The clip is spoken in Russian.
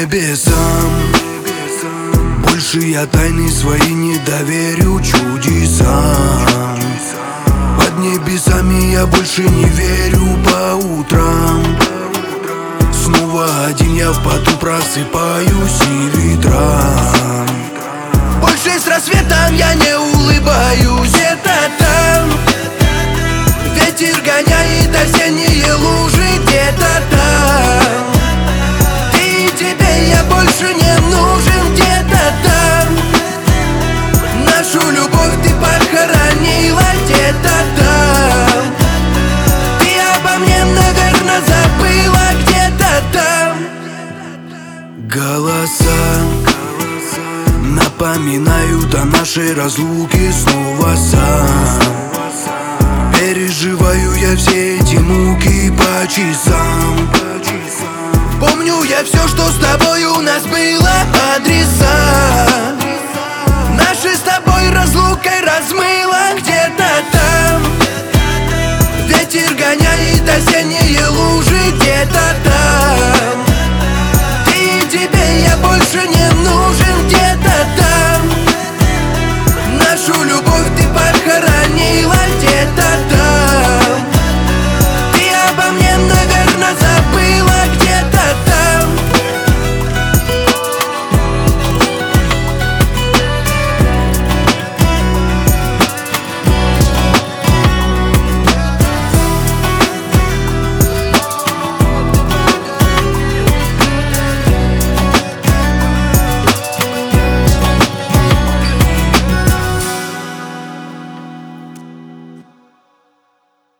небесам. Больше я тайны свои не доверю чудесам. Под небесами я больше не верю по утрам. Снова один я в поту просыпаюсь и ветрам. Больше с рассветом я не улыбаюсь, это там. Ветер гоняет осенние лужи где-то там. Ты и тебе я больше не нужен где-то там. Нашу любовь ты похоронила где-то там. Ты обо мне, наверное, забыла где-то там. Голоса напоминают о нашей разлуке снова сам. Переживаю я все эти муки по часам. Помню я все, что с тобой у нас было, адреса. Наши с тобой разлукой размыло где-то там. Ветер гоняет осенние лужи где-то там.